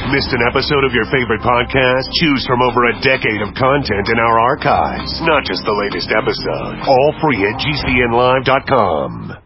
Missed an episode of your favorite podcast? Choose from over a decade of content in our archives. Not just the latest episode. All free at GCNlive.com.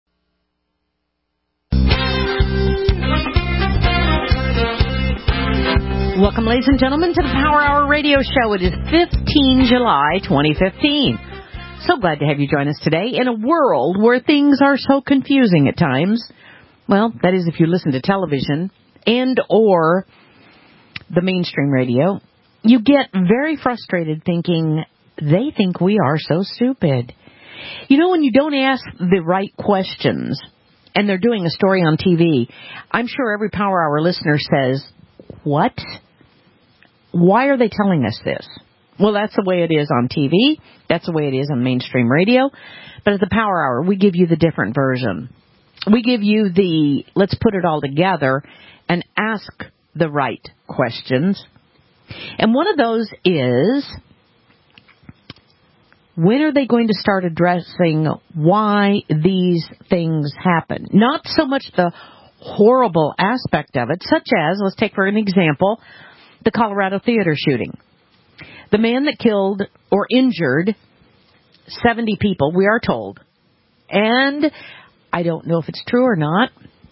Welcome, ladies and gentlemen, to the Power Hour Radio Show. It is 15 July 2015. So glad to have you join us today in a world where things are so confusing at times. Well, that is if you listen to television and or the mainstream radio. You get very frustrated thinking they think we are so stupid. You know, when you don't ask the right questions and they're doing a story on TV, I'm sure every Power Hour listener says, what? Why are they telling us this? Well, that's the way it is on TV. That's the way it is on mainstream radio. But at the Power Hour, we give you the different version. We give you the, let's put it all together and ask the right questions. And one of those is, when are they going to start addressing why these things happen? Not so much the horrible aspect of it, such as, let's take for an example, the Colorado theater shooting. The man that killed or injured 70 people, we are told. And I don't know if it's true or not.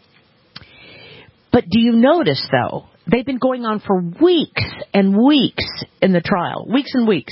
But do you notice, though, they've been going on for weeks and weeks in the trial. Weeks and weeks.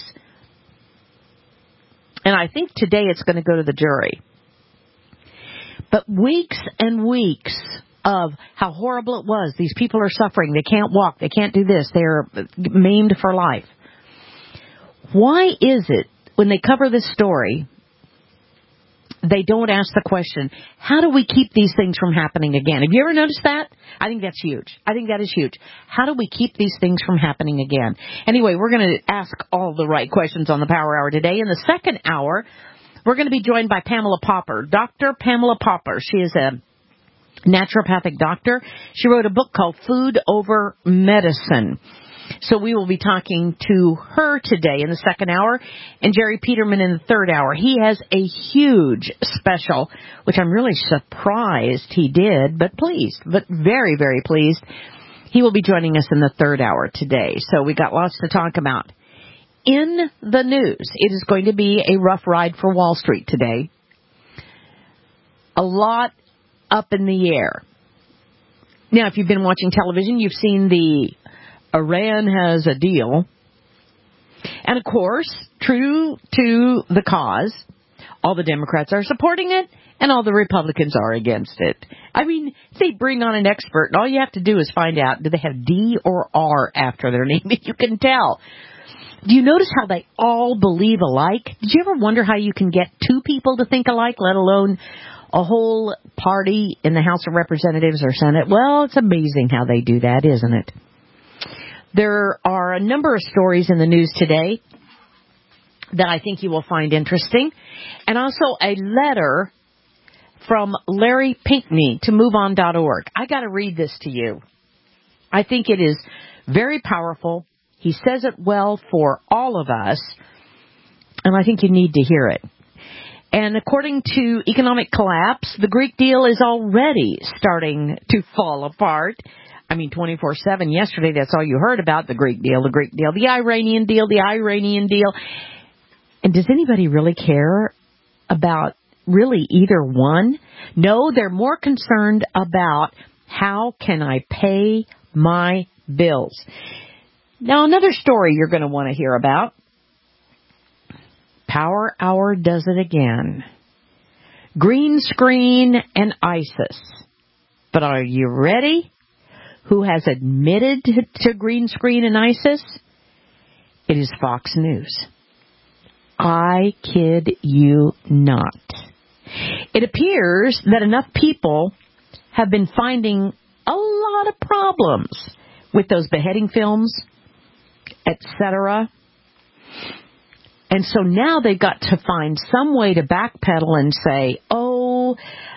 And I think today it's going to go to the jury. But weeks and weeks of how horrible it was. These people are suffering. They can't walk. They can't do this. They're maimed for life. Why is it when they cover this story, they don't ask the question, how do we keep these things from happening again? Have you ever noticed that? I think that's huge. I think that is huge. How do we keep these things from happening again? Anyway, we're going to ask all the right questions on the Power Hour today. In the second hour, we're going to be joined by Pamela Popper, Dr. Pamela Popper. She is a naturopathic doctor. She wrote a book called Food Over Medicine. So we will be talking to her today in the second hour, and Jerry Peterman in the third hour. He has a huge special, which I'm really surprised he did, but pleased, but very, very pleased. He will be joining us in the third hour today. So we got lots to talk about. In the news, it is going to be a rough ride for Wall Street today. A lot up in the air. Now, if you've been watching television, you've seen the Iran has a deal. And, of course, true to the cause, all the Democrats are supporting it and all the Republicans are against it. I mean, they bring on an expert, and all you have to do is find out, do they have D or R after their name? You can tell. Do you notice how they all believe alike? Did you ever wonder how you can get two people to think alike, let alone a whole party in the House of Representatives or Senate? Well, it's amazing how they do that, isn't it? There are a number of stories in the news today that I think you will find interesting. And also a letter from Larry Pinkney to MoveOn.org. I got to read this to you. I think it is very powerful. He says it well for all of us, and I think you need to hear it. And according to Economic Collapse, the Greek deal is already starting to fall apart. I mean, 24/7. Yesterday, that's all you heard about, the Greek deal, the Iranian deal. And does anybody really care about really either one? No, they're more concerned about how can I pay my bills. Now, another story you're going to want to hear about. Power Hour does it again. Green screen and ISIS. But are you ready? Who has admitted to green screen and ISIS? It is Fox News. I kid you not. It appears that enough people have been finding a lot of problems with those beheading films, etc. And so now they've got to find some way to backpedal and say, oh,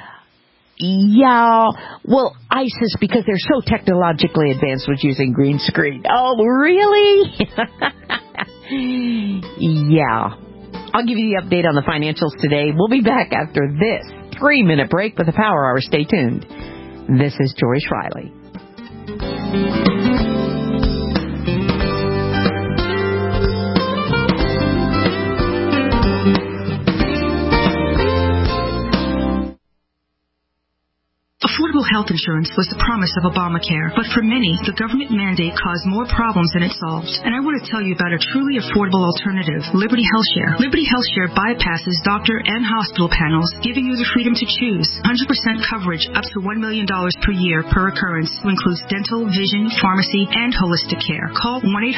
yeah, well, ISIS, because they're so technologically advanced, was using green screen. Oh, really? Yeah. I'll give you the update on the financials today. We'll be back after this 3-minute break with the Power Hour. Stay tuned. This is Joyce Riley. health insurance was the promise of Obamacare, but for many, the government mandate caused more problems than it solved. And I want to tell you about a truly affordable alternative, Liberty HealthShare. Liberty HealthShare bypasses doctor and hospital panels, giving you the freedom to choose. 100% coverage up to $1 million per year per occurrence, who includes dental, vision, pharmacy, and holistic care. Call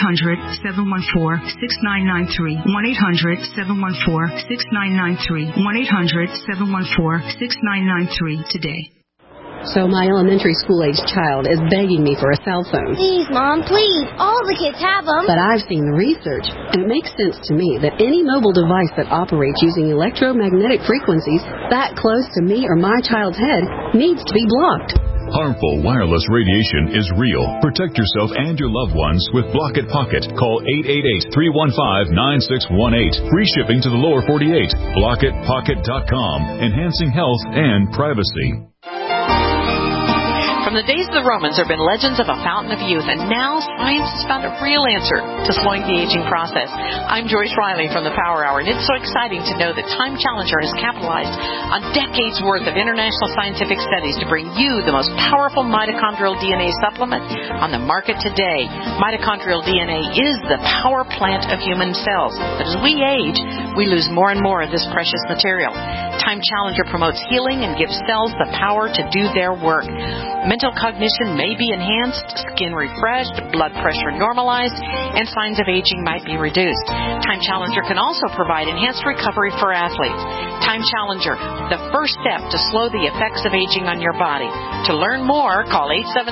1-800-714-6993. 1-800-714-6993. 1-800-714-6993 today. So my elementary school-aged child is begging me for a cell phone. Please, Mom, please. All the kids have them. But I've seen the research, and it makes sense to me that any mobile device that operates using electromagnetic frequencies that close to me or my child's head needs to be blocked. Harmful wireless radiation is real. Protect yourself and your loved ones with Block It Pocket. Call 888-315-9618. Free shipping to the lower 48. BlockItPocket.com. Enhancing health and privacy. From the days of the Romans, there have been legends of a fountain of youth, and now science has found a real answer to slowing the aging process. I'm Joyce Riley from the Power Hour, and it's so exciting to know that Time Challenger has capitalized on decades' worth of international scientific studies to bring you the most powerful mitochondrial DNA supplement on the market today. Mitochondrial DNA is the power plant of human cells, but as we age, we lose more and more of this precious material. Time Challenger promotes healing and gives cells the power to do their work. Mental cognition may be enhanced, skin refreshed, blood pressure normalized, and signs of aging might be reduced. Time Challenger can also provide enhanced recovery for athletes. Time Challenger, the first step to slow the effects of aging on your body. To learn more, call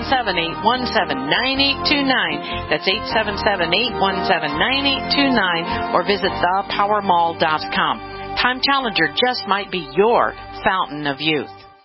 877-817-9829. That's 877-817-9829, or visit thepowermall.com. Time Challenger just might be your fountain of youth.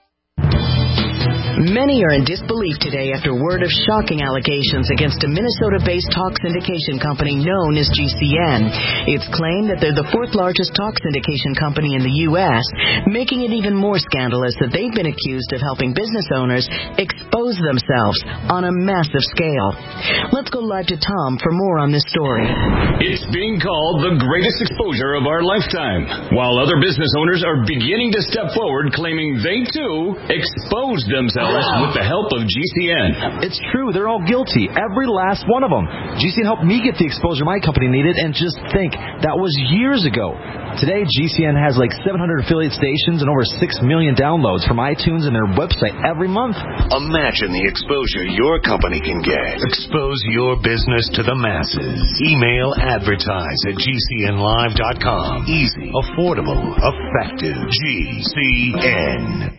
Many are in disbelief today after word of shocking allegations against a Minnesota-based talk syndication company known as GCN. It's claimed that they're the fourth largest talk syndication company in the U.S., making it even more scandalous that they've been accused of helping business owners expose themselves on a massive scale. Let's go live to Tom for more on this story. It's being called the greatest exposure of our lifetime, while other business owners are beginning to step forward claiming they, too, exposed themselves with the help of GCN. It's true. They're all guilty. Every last one of them. GCN helped me get the exposure my company needed, and just think, that was years ago. Today, GCN has like 700 affiliate stations and over 6 million downloads from iTunes and their website every month. Imagine the exposure your company can get. Expose your business to the masses. Email advertise@gcnlive.com. Easy, affordable, effective. GCN.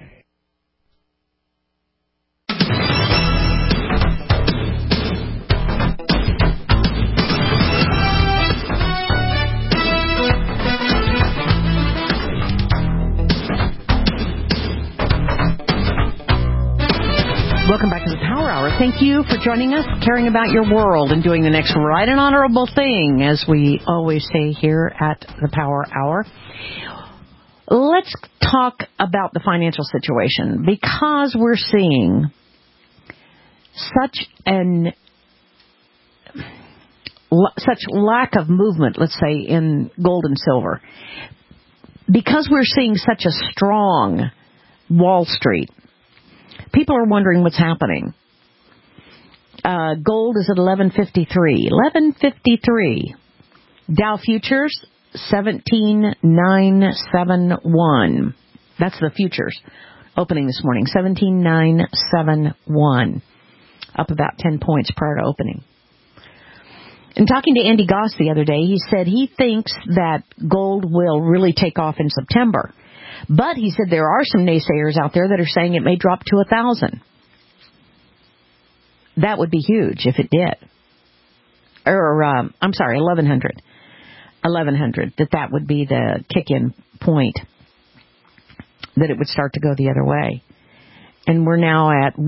Welcome back to the Power Hour. Thank you for joining us, caring about your world, and doing the next right and honorable thing, as we always say here at the Power Hour. Let's talk about the financial situation, because we're seeing such lack of movement, let's say, in gold and silver. Because we're seeing such a strong Wall Street, people are wondering what's happening. Gold is at 1153. 1153. Dow futures, 17,971. That's the futures opening this morning. 17,971. Up about 10 points prior to opening. In talking to Andy Goss the other day, he said he thinks that gold will really take off in September. But he said there are some naysayers out there that are saying it may drop to 1,000. That would be huge if it did. Or, 1,100. 1,100. That would be the kick-in point. That it would start to go the other way. And we're now at,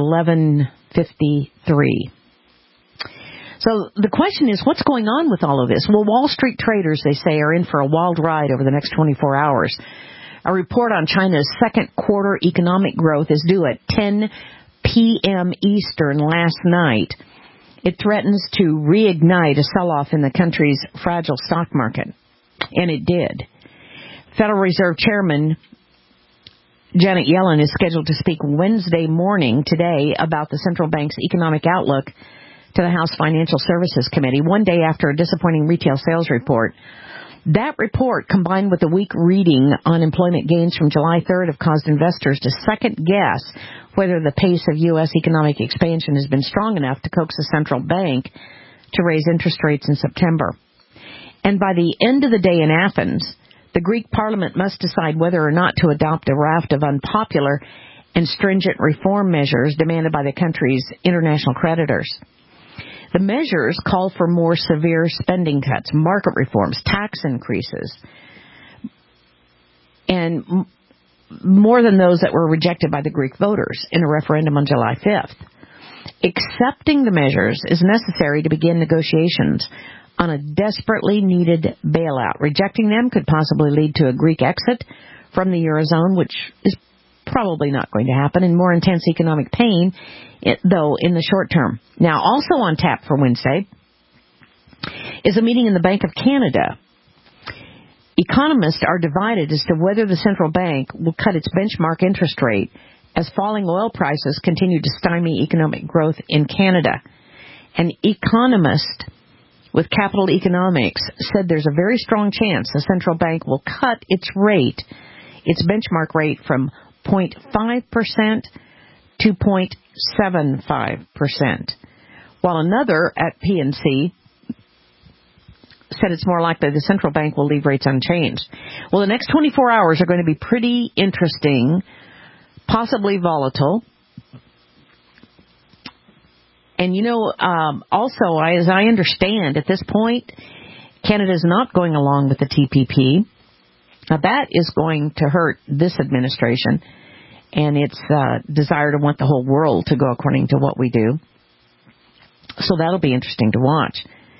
1153. So the question is, what's going on with all of this? Well, Wall Street traders, they say, are in for a wild ride over the next 24 hours. A report on China's second quarter economic growth is due at 10 p.m. Eastern last night. It threatens to reignite a sell-off in the country's fragile stock market. And it did. Federal Reserve Chairman Janet Yellen is scheduled to speak Wednesday morning today about the central bank's economic outlook to the House Financial Services Committee, one day after a disappointing retail sales report. That report, combined with the weak reading on employment gains from July 3rd, have caused investors to second-guess whether the pace of U.S. economic expansion has been strong enough to coax the central bank to raise interest rates in September. And by the end of the day in Athens, the Greek parliament must decide whether or not to adopt a raft of unpopular and stringent reform measures demanded by the country's international creditors. The measures call for more severe spending cuts, market reforms, tax increases, and more than those that were rejected by the Greek voters in a referendum on July 5th. Accepting the measures is necessary to begin negotiations on a desperately needed bailout. Rejecting them could possibly lead to a Greek exit from the Eurozone, which is probably not going to happen, and more intense economic pain, though, in the short term. Now, also on tap for Wednesday is a meeting in the Bank of Canada. Economists are divided as to whether the central bank will cut its benchmark interest rate as falling oil prices continue to stymie economic growth in Canada. An economist with Capital Economics said there's a very strong chance the central bank will cut its benchmark rate from 0.5% to 0.75%, while another at PNC said it's more likely the central bank will leave rates unchanged. Well, the next 24 hours are going to be pretty interesting, possibly volatile. And, also, as I understand, at this point, Canada is not going along with the TPP. Now, that is going to hurt this administration and its desire to want the whole world to go according to what we do. So that'll be interesting to watch.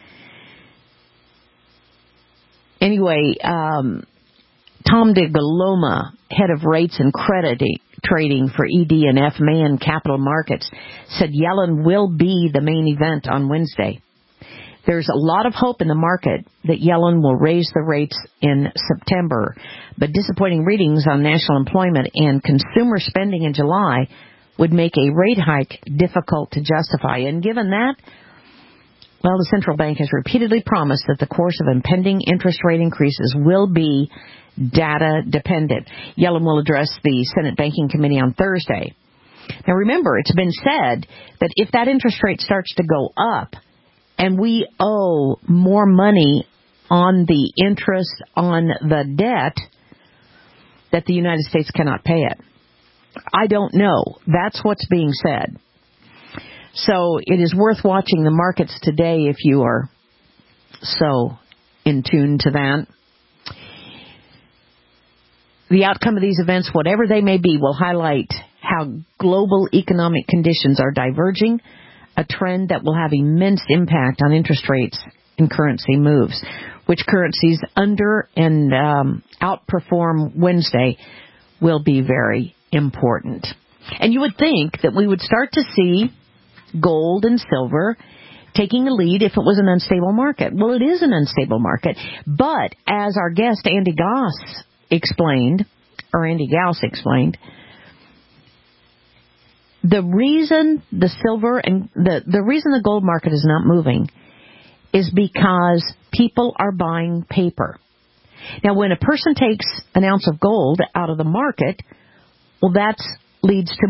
Anyway, Tom DeGaloma, head of rates and credit trading for ED&F Mayan Capital Markets, said Yellen will be the main event on Wednesday. There's a lot of hope in the market that Yellen will raise the rates in September, but disappointing readings on national employment and consumer spending in July would make a rate hike difficult to justify. And given that, well, the central bank has repeatedly promised that the course of impending interest rate increases will be data dependent. Yellen will address the Senate Banking Committee on Thursday. Now, remember, it's been said that if that interest rate starts to go up and we owe more money on the interest on the debt, that the United States cannot pay it. I don't know. That's what's being said. So it is worth watching the markets today if you are so in tune to that. The outcome of these events, whatever they may be, will highlight how global economic conditions are diverging, a trend that will have immense impact on interest rates and currency moves. Which currencies under and outperform Wednesday will be very important. And you would think that we would start to see gold and silver taking a lead if it was an unstable market. Well, it is an unstable market, but as our guest Andy Gauss explained, the reason the silver and the reason the gold market is not moving is because people are buying paper. Now, when a person takes an ounce of gold out of the market, well, that leads to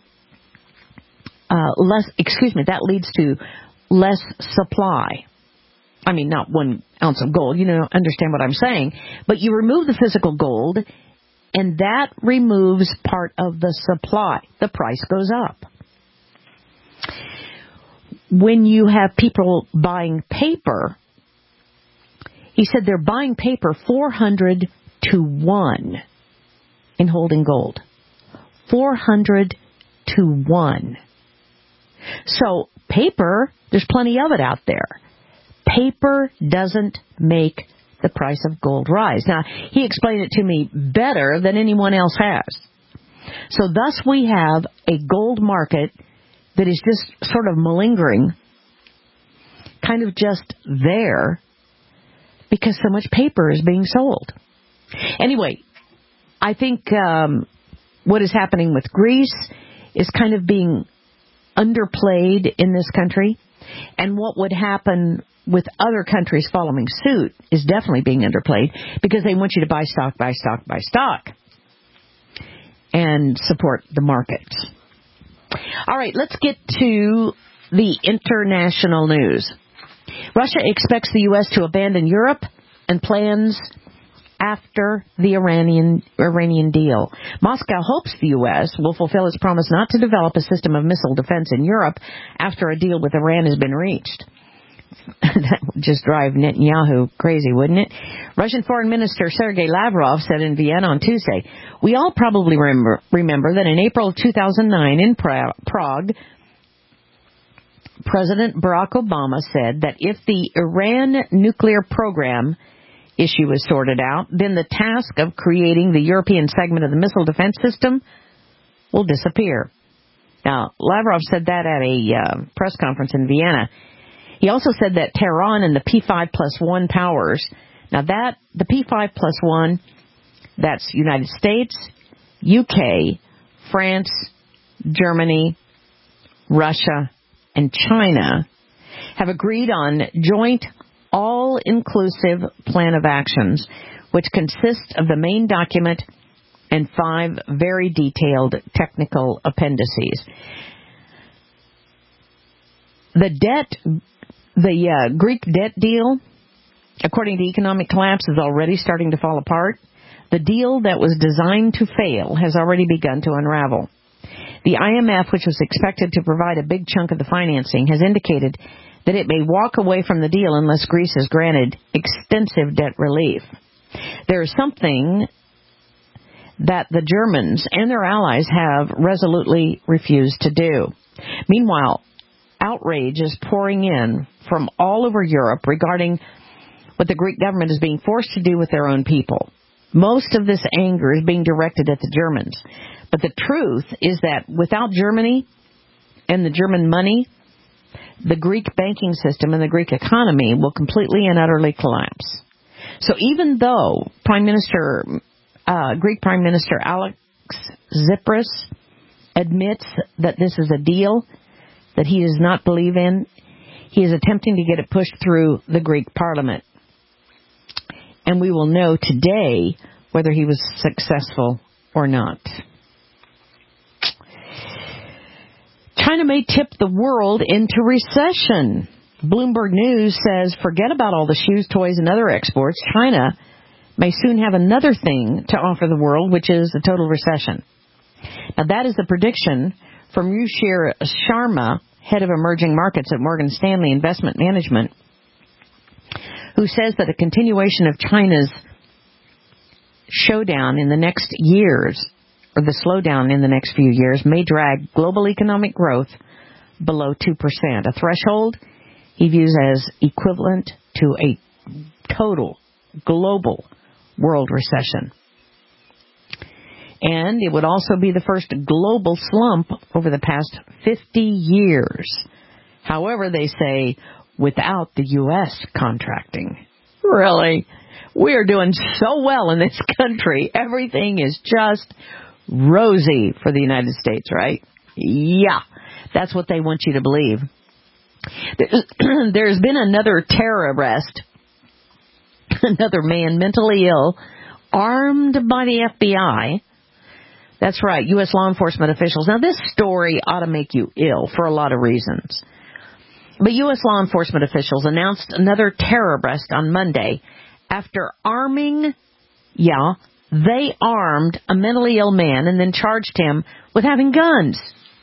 less supply. I mean, not 1 ounce of gold, understand what I'm saying. But you remove the physical gold, and that removes part of the supply. The price goes up. When you have people buying paper, he said they're buying paper 400 to 1 in holding gold. 400 to 1. So paper, there's plenty of it out there. Paper doesn't make the price of gold rise. Now, he explained it to me better than anyone else has. So thus we have a gold market that is just sort of malingering, kind of just there, because so much paper is being sold. Anyway, I think what is happening with Greece is kind of being underplayed in this country. And what would happen with other countries following suit is definitely being underplayed because they want you to buy stock, and support the markets. All right, let's get to the international news. Russia expects the U.S. to abandon Europe and plans after the Iranian deal. Moscow hopes the U.S. will fulfill its promise not to develop a system of missile defense in Europe after a deal with Iran has been reached. That would just drive Netanyahu crazy, wouldn't it? Russian Foreign Minister Sergei Lavrov said in Vienna on Tuesday, "We all probably remember that in April of 2009 in Prague, President Barack Obama said that if the Iran nuclear program issue is sorted out, then the task of creating the European segment of the missile defense system will disappear." Now, Lavrov said that at a press conference in Vienna. He also said that Tehran and the P5+1 powers, now that, the P5+1, that's United States, UK, France, Germany, Russia, and China, have agreed on joint all-inclusive plan of actions, which consists of the main document and 5 very detailed technical appendices. The Greek debt deal, according to Economic Collapse, is already starting to fall apart. The deal that was designed to fail has already begun to unravel. The IMF, which was expected to provide a big chunk of the financing, has indicated that it may walk away from the deal unless Greece is granted extensive debt relief. There is something that the Germans and their allies have resolutely refused to do. Meanwhile, outrage is pouring in from all over Europe regarding what the Greek government is being forced to do with their own people. Most of this anger is being directed at the Germans. But the truth is that without Germany and the German money, the Greek banking system and the Greek economy will completely and utterly collapse. So even though Greek Prime Minister Alex Tsipras admits that this is a deal that he does not believe in, he is attempting to get it pushed through the Greek parliament. And we will know today whether he was successful or not. China may tip the world into recession. Bloomberg News says, forget about all the shoes, toys, and other exports. China may soon have another thing to offer the world, which is a total recession. Now, that is the prediction from Ruchir Sharma, head of emerging markets at Morgan Stanley Investment Management, who says that a continuation of China's showdown in the next years, or the slowdown in the next few years, may drag global economic growth below 2%, a threshold he views as equivalent to a total global world recession. And it would also be the first global slump over the past 50 years. However, they say, without the U.S. contracting. Really? We are doing so well in this country. Everything is just rosy for the United States, right? Yeah, that's what they want you to believe. There's been another terror arrest. Another man mentally ill, armed by the FBI. That's right, U.S. law enforcement officials. Now, this story ought to make you ill for a lot of reasons. But U.S. law enforcement officials announced another terror arrest on Monday after they armed a mentally ill man and then charged him with having guns.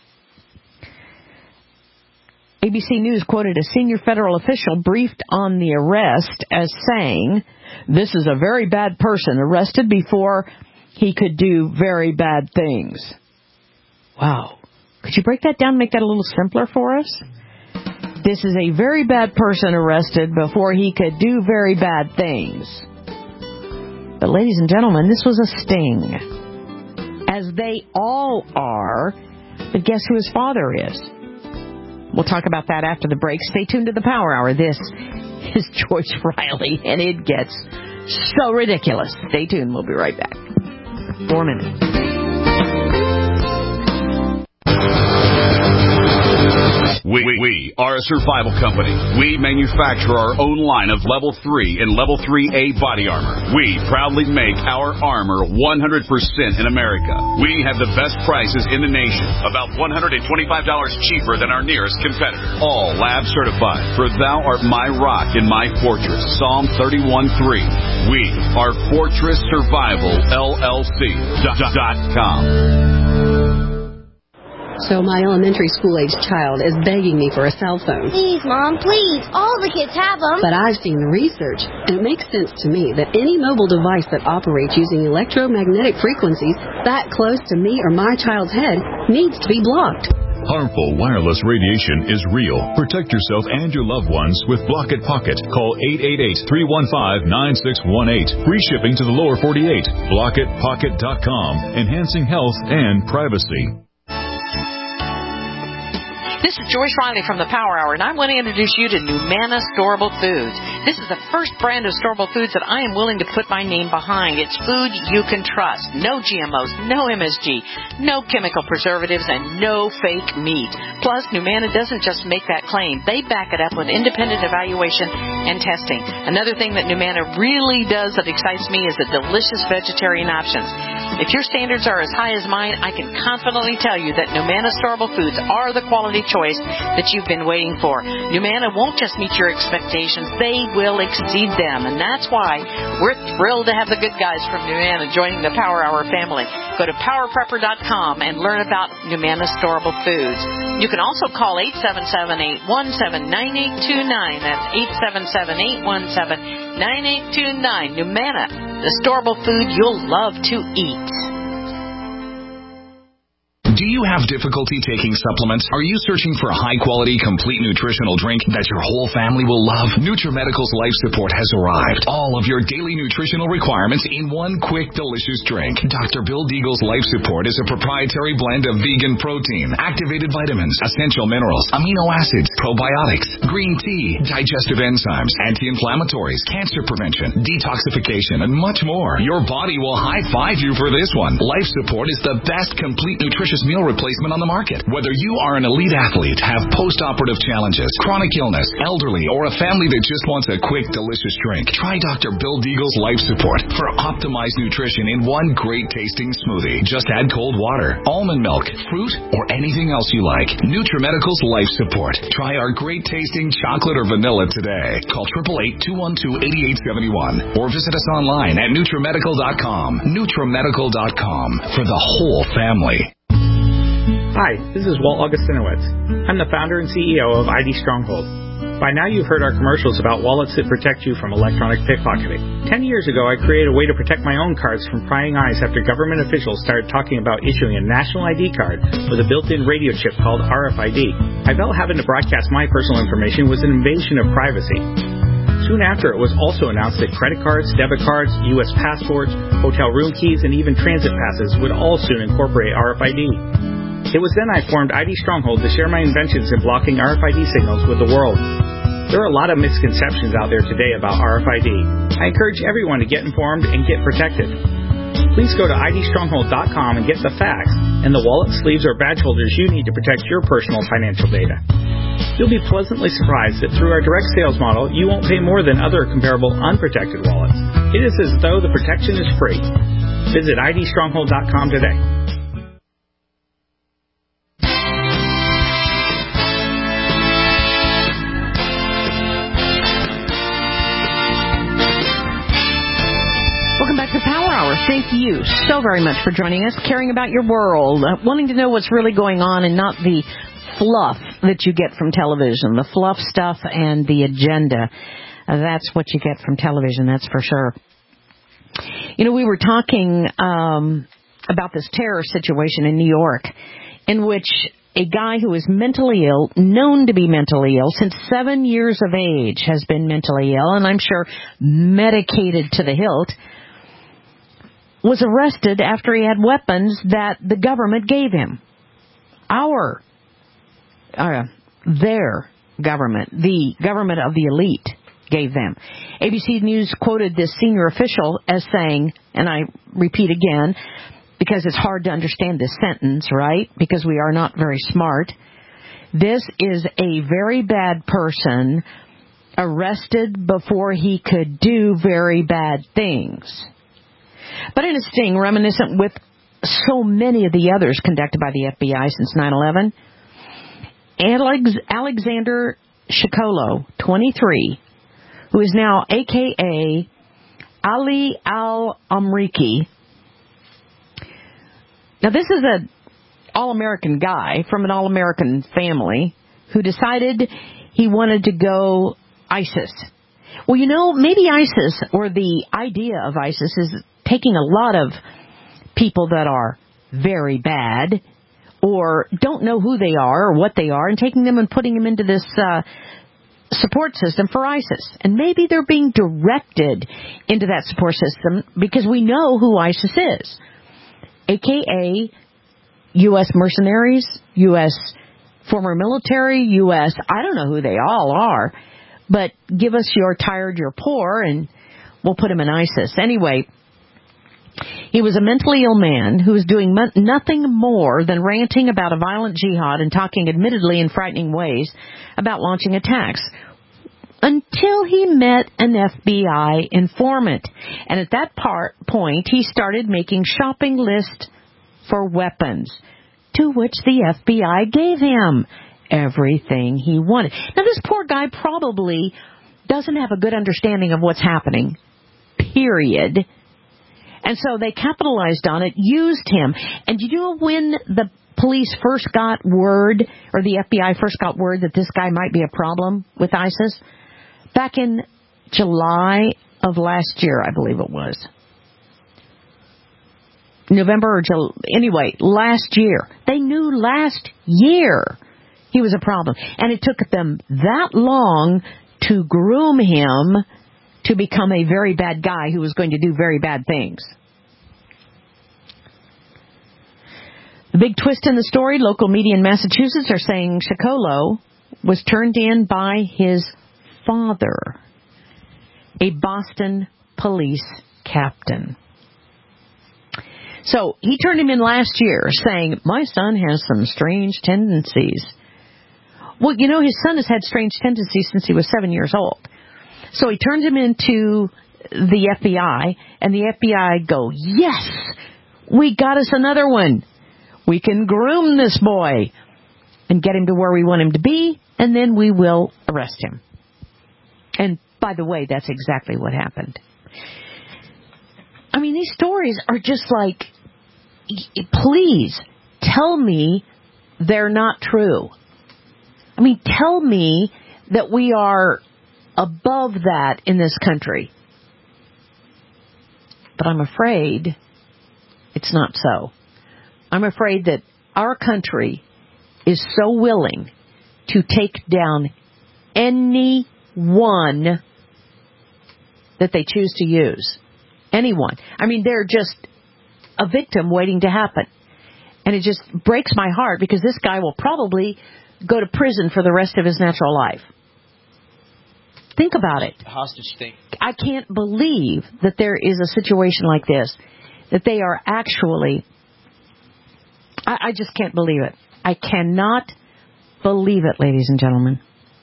ABC News quoted a senior federal official briefed on the arrest as saying, "This is a very bad person arrested before he could do very bad things." Wow. Could you break that down and make that a little simpler for us? This is a very bad person arrested before he could do very bad things. But ladies and gentlemen, this was a sting. As they all are. But guess who his father is? We'll talk about that after the break. Stay tuned to the Power Hour. This is Joyce Riley, and it gets so ridiculous. Stay tuned. We'll be right back. 4 minutes. We are a survival company. We manufacture our own line of Level 3 and Level 3A body armor. We proudly make our armor 100% in America. We have the best prices in the nation, about $125 cheaper than our nearest competitor. All lab certified, for thou art my rock and my fortress. Psalm 31:3. We are Fortress Survival LLC.com. So my elementary school-age child is begging me for a cell phone. Please, Mom, please. All the kids have them. But I've seen the research, and it makes sense to me that any mobile device that operates using electromagnetic frequencies that close to me or my child's head needs to be blocked. Harmful wireless radiation is real. Protect yourself and your loved ones with Block It Pocket. Call 888-315-9618. Free shipping to the lower 48. BlockItPocket.com. Enhancing health and privacy. This is Joyce Riley from the Power Hour, and I want to introduce you to Numana Storable Foods. This is the first brand of storable foods that I am willing to put my name behind. It's food you can trust. No GMOs, no MSG, no chemical preservatives, and no fake meat. Plus, Numana doesn't just make that claim. They back it up with independent evaluation and testing. Another thing that Numana really does that excites me is the delicious vegetarian options. If your standards are as high as mine, I can confidently tell you that Numana Storable Foods are the quality choice that you've been waiting for. Numana won't just meet your expectations, they will exceed them. And that's why we're thrilled to have the good guys from Numana joining the Power Hour family. Go to PowerPrepper.com and learn about Numana Storable Foods. You can also call 877-817-9829. That's 877-817-9829. Numana, the storable food you'll love to eat. Do you have difficulty taking supplements? Are you searching for a high-quality, complete nutritional drink that your whole family will love? NutriMedical's Life Support has arrived. All of your daily nutritional requirements in one quick, delicious drink. Dr. Bill Deagle's Life Support is a proprietary blend of vegan protein, activated vitamins, essential minerals, amino acids, probiotics, green tea, digestive enzymes, anti-inflammatories, cancer prevention, detoxification, and much more. Your body will high-five you for this one. Life Support is the best complete nutritious meal replacement on the market. Whether you are an elite athlete, have post-operative challenges, chronic illness, elderly, or a family that just wants a quick, delicious drink, try Dr. Bill Deagle's Life Support for optimized nutrition in one great tasting smoothie. Just add cold water, almond milk, fruit, or anything else you like. NutriMedical's Life Support. Try our great tasting chocolate or vanilla today. Call 888-212-8871 or visit us online at NutriMedical.com. NutriMedical.com for the whole family. Hi, this is Walt Augustinowicz. I'm the founder and CEO of ID Stronghold. By now you've heard our commercials about wallets that protect you from electronic pickpocketing. 10 years ago, I created a way to protect my own cards from prying eyes after government officials started talking about issuing a national ID card with a built-in radio chip called RFID. I felt having to broadcast my personal information was an invasion of privacy. Soon after, it was also announced that credit cards, debit cards, U.S. passports, hotel room keys, and even transit passes would all soon incorporate RFID. It was then I formed ID Stronghold to share my inventions in blocking RFID signals with the world. There are a lot of misconceptions out there today about RFID. I encourage everyone to get informed and get protected. Please go to idstronghold.com and get the facts and the wallet, sleeves, or badge holders you need to protect your personal financial data. You'll be pleasantly surprised that through our direct sales model, you won't pay more than other comparable unprotected wallets. It is as though the protection is free. Visit idstronghold.com today. Thank you so very much for joining us, caring about your world, wanting to know what's really going on and not the fluff that you get from television, the fluff stuff and the agenda. That's what you get from television, that's for sure. You know, we were talking about this terror situation in New York in which a guy who is mentally ill, known to be mentally ill, since 7 years of age has been mentally ill, and I'm sure medicated to the hilt, was arrested after he had weapons that the government gave him. Their government, the government of the elite, gave them. ABC News quoted this senior official as saying, and I repeat again, because it's hard to understand this sentence, right? Because we are not very smart. This is a very bad person arrested before he could do very bad things. But in a sting reminiscent with so many of the others conducted by the FBI since 9/11, Alexander Shikolo, 23, who is now a.k.a. Ali al-Amriki. Now, this is an all-American guy from an all-American family who decided he wanted to go ISIS. Well, you know, maybe ISIS, or the idea of ISIS, is taking a lot of people that are very bad or don't know who they are or what they are and taking them and putting them into this support system for ISIS. And maybe they're being directed into that support system because we know who ISIS is, a.k.a. U.S. mercenaries, U.S. former military, U.S. I don't know who they all are, but give us you're tired, you're poor, and we'll put him in ISIS. Anyway, he was a mentally ill man who was doing nothing more than ranting about a violent jihad and talking admittedly in frightening ways about launching attacks until he met an FBI informant. And at that point, he started making shopping lists for weapons, to which the FBI gave him everything he wanted. Now, this poor guy probably doesn't have a good understanding of what's happening, period. And so they capitalized on it, used him. And you know when the police first got word, or the FBI first got word that this guy might be a problem with ISIS? Back in July of last year, I believe it was. November or July, anyway, last year. They knew last year he was a problem. And it took them that long to groom him to become a very bad guy who was going to do very bad things. The big twist in the story, local media in Massachusetts are saying Shikolo was turned in by his father, a Boston police captain. So he turned him in last year saying, my son has some strange tendencies. Well, you know, his son has had strange tendencies since he was 7 years old. So he turns him into the FBI, and the FBI go, yes, we got us another one. We can groom this boy and get him to where we want him to be, and then we will arrest him. And by the way, that's exactly what happened. I mean, these stories are just like, please tell me they're not true. I mean, tell me that we are above that in this country. But I'm afraid it's not so. I'm afraid that our country is so willing to take down anyone that they choose to use. Anyone. I mean, they're just a victim waiting to happen. And it just breaks my heart because this guy will probably go to prison for the rest of his natural life. Think about it. Hostage state. I can't believe that there is a situation like this, that they are actually... I just can't believe it. I cannot believe it, ladies and gentlemen.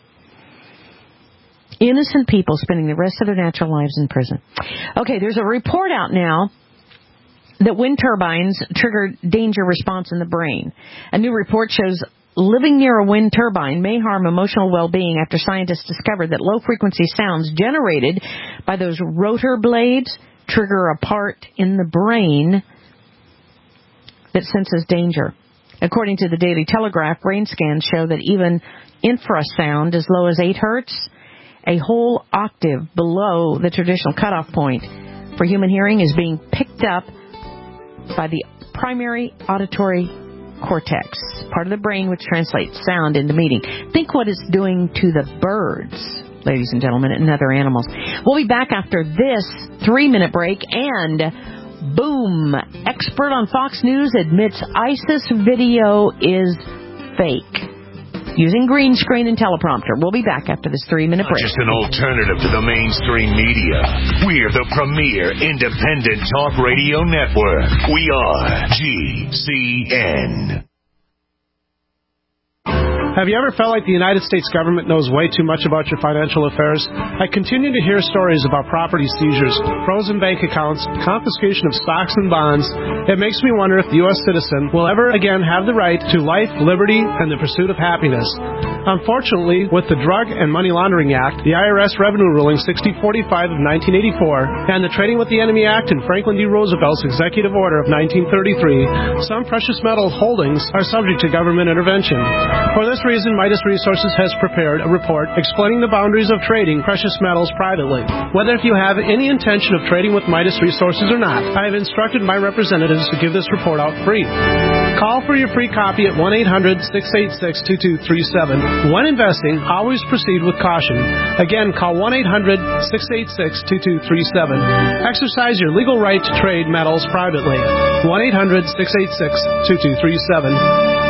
Innocent people spending the rest of their natural lives in prison. Okay, there's a report out now that wind turbines trigger danger response in the brain. A new report shows living near a wind turbine may harm emotional well-being after scientists discovered that low-frequency sounds generated by those rotor blades trigger a part in the brain that senses danger. According to the Daily Telegraph, brain scans show that even infrasound as low as 8 hertz, a whole octave below the traditional cutoff point for human hearing, is being picked up by the primary auditory cortex, part of the brain which translates sound into meaning. Think what it's doing to the birds, ladies and gentlemen, and other animals. We'll be back after this 3-minute break, and boom, expert on Fox News admits ISIS video is fake. using green screen and teleprompter. We'll be back after this 3-minute break. Just an alternative to the mainstream media. We're the premier independent talk radio network. We are GCN. Have you ever felt like the United States government knows way too much about your financial affairs? I continue to hear stories about property seizures, frozen bank accounts, confiscation of stocks and bonds. It makes me wonder if the U.S. citizen will ever again have the right to life, liberty, and the pursuit of happiness. Unfortunately, with the Drug and Money Laundering Act, the IRS Revenue Ruling 6045 of 1984, and the Trading with the Enemy Act and Franklin D. Roosevelt's Executive Order of 1933, some precious metal holdings are subject to government intervention. For this reason, Midas Resources has prepared a report explaining the boundaries of trading precious metals privately. Whether if you have any intention of trading with Midas Resources or not, I have instructed my representatives to give this report out free. Call for your free copy at 1-800-686-2237. When investing, always proceed with caution. Again, call 1-800-686-2237. Exercise your legal right to trade metals privately. 1-800-686-2237.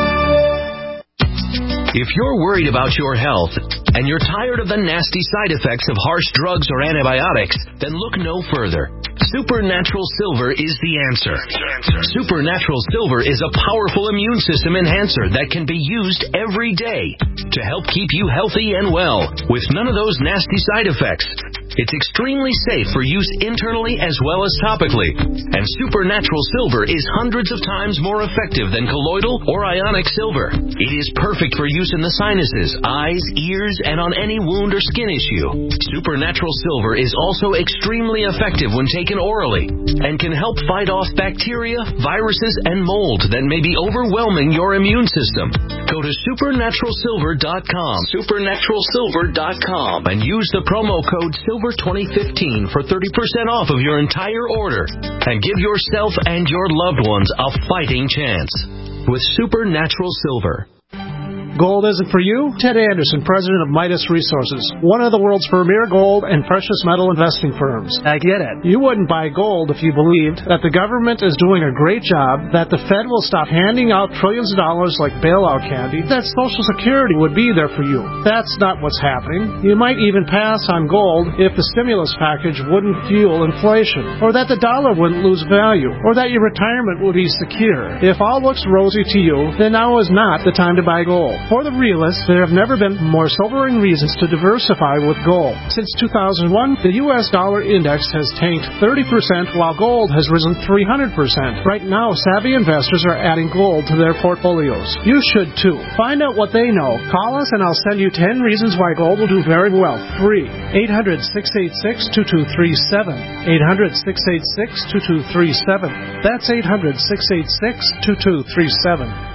If you're worried about your health and you're tired of the nasty side effects of harsh drugs or antibiotics, then look no further. Supernatural Silver is the answer. Supernatural Silver is a powerful immune system enhancer that can be used every day to help keep you healthy and well with none of those nasty side effects. It's extremely safe for use internally as well as topically. And Supernatural Silver is hundreds of times more effective than colloidal or ionic silver. It is perfect for use in the sinuses, eyes, ears, and on any wound or skin issue. Supernatural Silver is also extremely effective when taken orally and can help fight off bacteria, viruses, and mold that may be overwhelming your immune system. Go to supernaturalsilver.com, supernaturalsilver.com, and use the promo code SILVER2015 for 30% off of your entire order. And give yourself and your loved ones a fighting chance with Supernatural Silver. Gold isn't for you? Ted Anderson, president of Midas Resources, one of the world's premier gold and precious metal investing firms. I get it. You wouldn't buy gold if you believed that the government is doing a great job, that the Fed will stop handing out trillions of dollars like bailout candy, that Social Security would be there for you. That's not what's happening. You might even pass on gold if the stimulus package wouldn't fuel inflation, or that the dollar wouldn't lose value, or that your retirement would be secure. If all looks rosy to you, then now is not the time to buy gold. For the realists, there have never been more sobering reasons to diversify with gold. Since 2001, the U.S. dollar index has tanked 30%, while gold has risen 300%. Right now, savvy investors are adding gold to their portfolios. You should too. Find out what they know. Call us and I'll send you 10 reasons why gold will do very well. Free. 800-686-2237. 800-686-2237. That's 800-686-2237.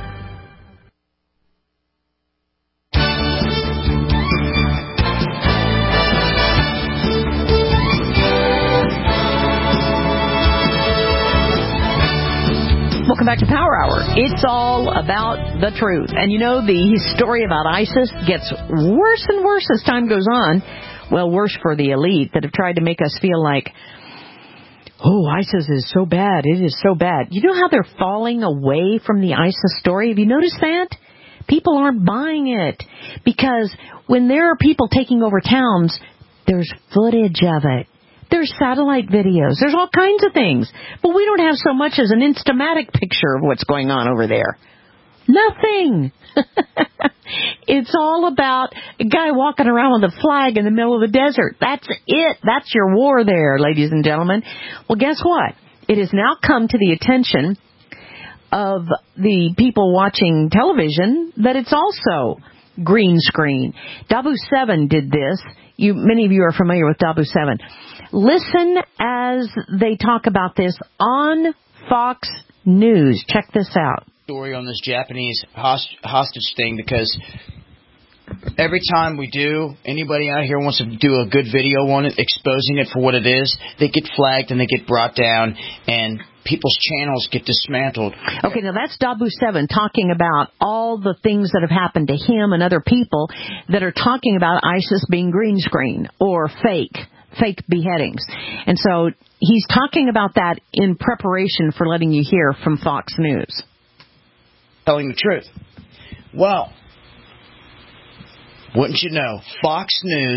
Welcome back to Power Hour. It's all about the truth. And you know, the story about ISIS gets worse and worse as time goes on. Well, worse for the elite that have tried to make us feel like, oh, ISIS is so bad. It is so bad. You know how they're falling away from the ISIS story? Have you noticed that? People aren't buying it. Because when there are people taking over towns, there's footage of it. There's satellite videos. There's all kinds of things. But we don't have so much as an Instamatic picture of what's going on over there. Nothing. It's all about a guy walking around with a flag in the middle of the desert. That's it. That's your war there, ladies and gentlemen. Well, guess what? It has now come to the attention of the people watching television that it's also green screen. Dabu 7 did this. Many of you are familiar with Dabu 7. Listen as they talk about this on Fox News. Check this out. Story on this Japanese hostage thing, because every time we do, anybody out here wants to do a good video on it, exposing it for what it is, they get flagged and they get brought down, and people's channels get dismantled. Okay, now that's Dabu 7 talking about all the things that have happened to him and other people that are talking about ISIS being green screen or fake beheadings. And so he's talking about that in preparation for letting you hear from Fox News. Telling the truth. Well, Wouldn't you know, Fox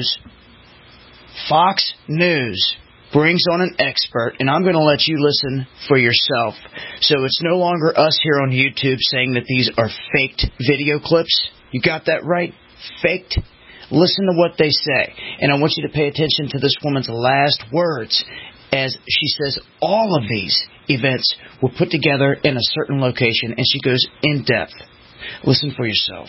News brings on an expert, and I'm going to let you listen for yourself. So it's no longer us here on YouTube saying that these are faked video clips. You got that right? Faked. Listen to what they say. And I want you to pay attention to this woman's last words as she says all of these events were put together in a certain location, and she goes in depth. Listen for yourself.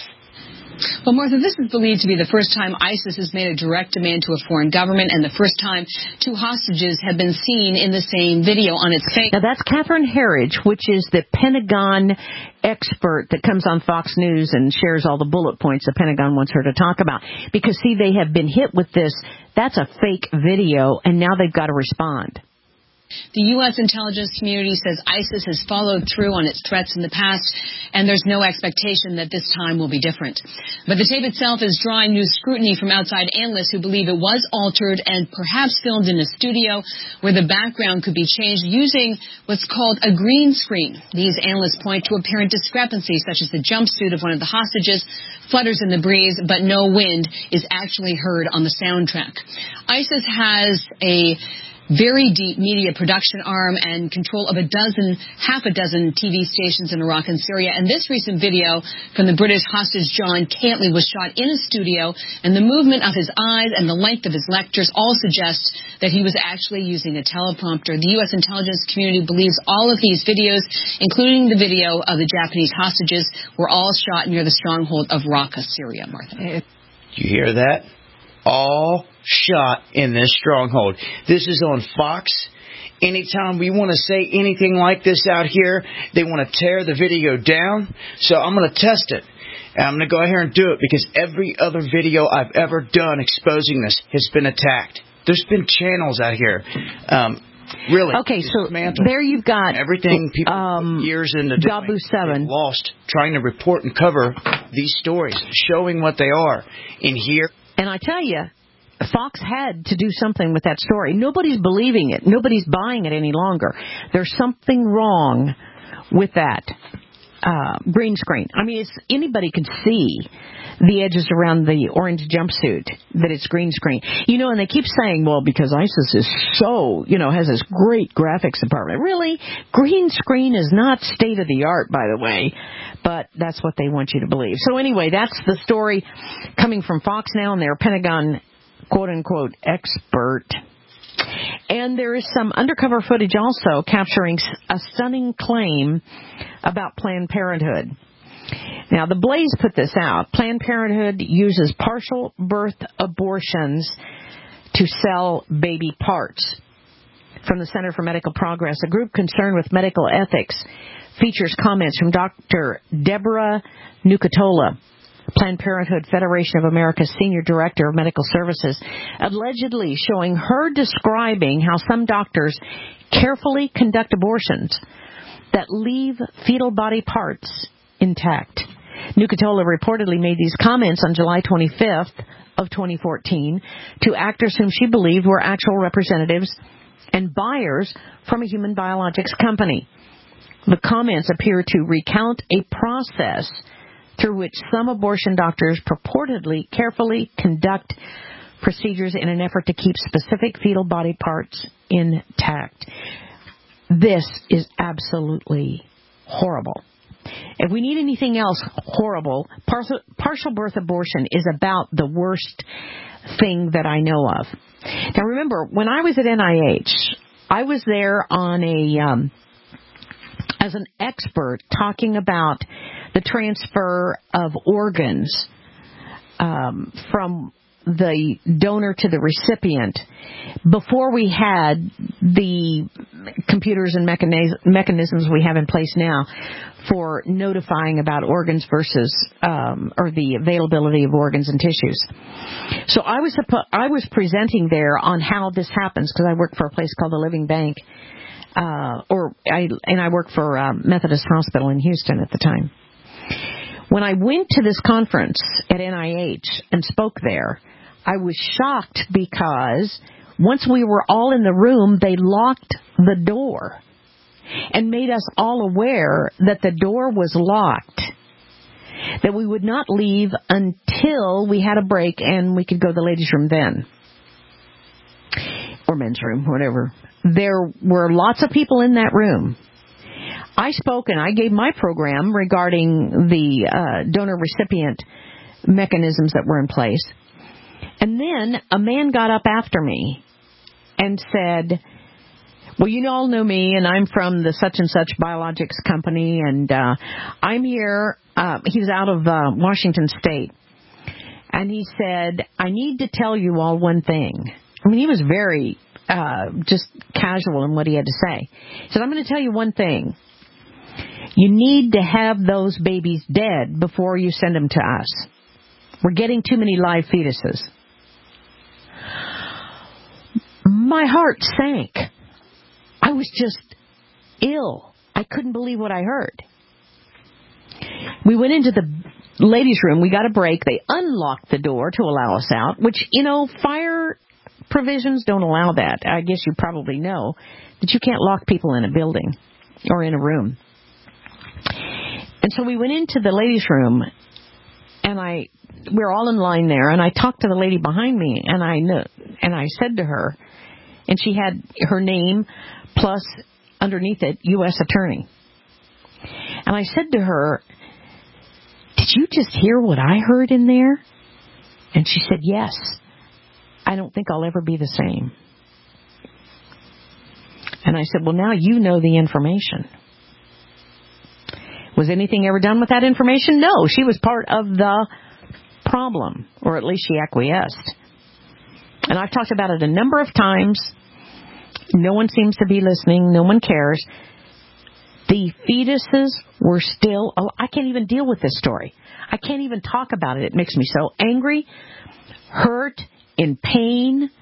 Well, Martha, this is believed to be the first time ISIS has made a direct demand to a foreign government and the first time 2 hostages have been seen in the same video on its face. Now, that's Catherine Herridge, which is the Pentagon expert that comes on Fox News and shares all the bullet points the Pentagon wants her to talk about. Because, see, they have been hit with this. That's a fake video, and now they've got to respond. The U.S. intelligence community says ISIS has followed through on its threats in the past, and there's no expectation that this time will be different. But the tape itself is drawing new scrutiny from outside analysts who believe it was altered and perhaps filmed in a studio where the background could be changed using what's called a green screen. These analysts point to apparent discrepancies, such as the jumpsuit of one of the hostages flutters in the breeze, but no wind is actually heard on the soundtrack. ISIS has a very deep media production arm and control of half a dozen TV stations in Iraq and Syria. And this recent video from the British hostage John Cantley was shot in a studio, and the movement of his eyes and the length of his lectures all suggest that he was actually using a teleprompter. The U.S. intelligence community believes all of these videos, including the video of the Japanese hostages, were all shot near the stronghold of Raqqa, Syria, Martha. You hear that? All shot in this stronghold. This is on Fox. Anytime we want to say anything like this out here, they want to tear the video down. So I'm going to test it. And I'm going to go ahead and do it because every other video I've ever done exposing this has been attacked. There's been channels out here. Really. Okay, so there you've got everything people years into Jabu 7 lost trying to report and cover these stories, showing what they are in here. And I tell you, Fox had to do something with that story. Nobody's believing it. Nobody's buying it any longer. There's something wrong with that green screen. I mean, anybody can see the edges around the orange jumpsuit, that it's green screen. You know, and they keep saying, well, because ISIS is so, has this great graphics department. Really? Green screen is not state of the art, by the way. But that's what they want you to believe. So anyway, that's the story coming from Fox now and their Pentagon quote-unquote expert. And there is some undercover footage also capturing a stunning claim about Planned Parenthood. Now, the Blaze put this out. Planned Parenthood uses partial birth abortions to sell baby parts. From the Center for Medical Progress, a group concerned with medical ethics, features comments from Dr. Deborah Nucatola, Planned Parenthood Federation of America's Senior Director of Medical Services, allegedly showing her describing how some doctors carefully conduct abortions that leave fetal body parts intact. Nucatola reportedly made these comments on July 25th of 2014 to actors whom she believed were actual representatives and buyers from a human biologics company. The comments appear to recount a process through which some abortion doctors purportedly carefully conduct procedures in an effort to keep specific fetal body parts intact. This is absolutely horrible. If we need anything else horrible, partial birth abortion is about the worst thing that I know of. Now remember, when I was at NIH, I was there on as an expert talking about the transfer of organs from the donor to the recipient before we had the computers and mechanisms we have in place now for notifying about organs versus or the availability of organs and tissues. So I was presenting there on how this happens because I work for a place called the Living Bank. I worked for Methodist Hospital in Houston at the time. When I went to this conference at NIH and spoke there, I was shocked because once we were all in the room, they locked the door and made us all aware that the door was locked. that we would not leave until we had a break and we could go to the ladies' room then. Or men's room, whatever. There were lots of people in that room. I spoke and I gave my program regarding the donor-recipient mechanisms that were in place. And then a man got up after me and said, well, you all know me, and I'm from the such-and-such biologics company, and I'm here. He was out of Washington State. And he said, I need to tell you all one thing. I mean, he was very just casual in what he had to say. He said, I'm going to tell you one thing. You need to have those babies dead before you send them to us. We're getting too many live fetuses. My heart sank. I was just ill. I couldn't believe what I heard. We went into the ladies' room. We got a break. They unlocked the door to allow us out, which, fire provisions don't allow that. I guess you probably know that you can't lock people in a building or in a room. And so we went into the ladies' room, and we were all in line there, and I talked to the lady behind me, and I said to her, and she had her name plus underneath it, U.S. Attorney. And I said to her, did you just hear what I heard in there? And she said, yes. I don't think I'll ever be the same. And I said, well, now you know the information. Was anything ever done with that information? No, she was part of the problem, or at least she acquiesced. And I've talked about it a number of times. No one seems to be listening. No one cares. The fetuses were still... I can't even deal with this story. I can't even talk about it. It makes me so angry, hurt, in pain,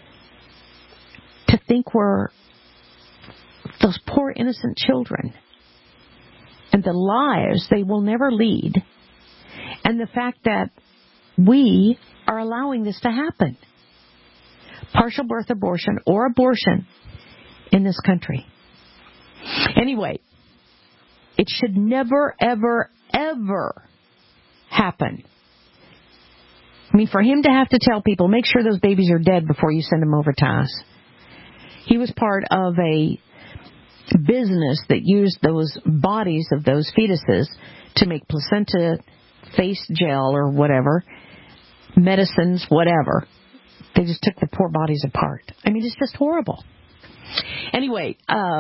to think we're those poor innocent children and the lives they will never lead, and the fact that we are allowing this to happen. Partial birth abortion or abortion in this country. Anyway, it should never, ever, ever happen. I mean, for him to have to tell people, make sure those babies are dead before you send them over to us. He was part of a business that used those bodies of those fetuses to make placenta, face gel or whatever, medicines, whatever. They just took the poor bodies apart. I mean, it's just horrible. Anyway,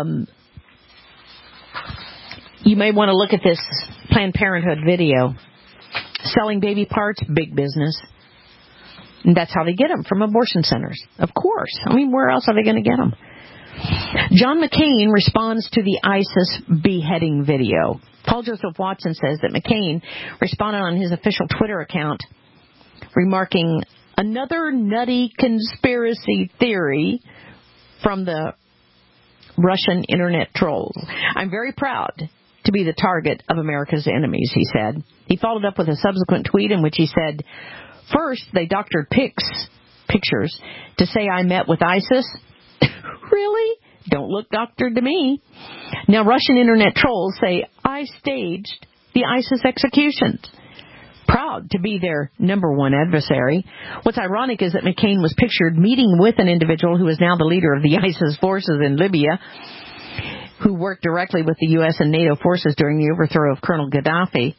you may want to look at this Planned Parenthood video. Selling baby parts, big business. And that's how they get them, from abortion centers. Of course. I mean, where else are they going to get them? John McCain responds to the ISIS beheading video. Paul Joseph Watson says that McCain responded on his official Twitter account, remarking, another nutty conspiracy theory from the Russian internet trolls. I'm very proud to be the target of America's enemies, he said. He followed up with a subsequent tweet in which he said, first, they doctored pictures to say I met with ISIS. Really? Don't look doctored to me. Now, Russian internet trolls say I staged the ISIS executions. Proud to be their number one adversary. What's ironic is that McCain was pictured meeting with an individual who is now the leader of the ISIS forces in Libya, who worked directly with the U.S. and NATO forces during the overthrow of Colonel Gaddafi.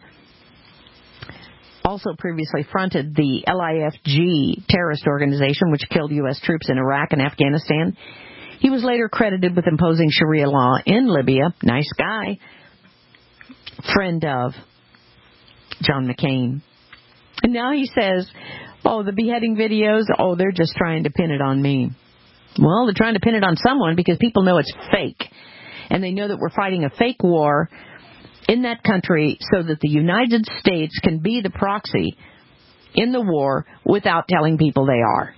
Also previously fronted the LIFG terrorist organization, which killed U.S. troops in Iraq and Afghanistan. He was later credited with imposing Sharia law in Libya. Nice guy. Friend of John McCain. And now he says, the beheading videos, they're just trying to pin it on me. Well, they're trying to pin it on someone because people know it's fake. And they know that we're fighting a fake war in that country so that the United States can be the proxy in the war without telling people they are.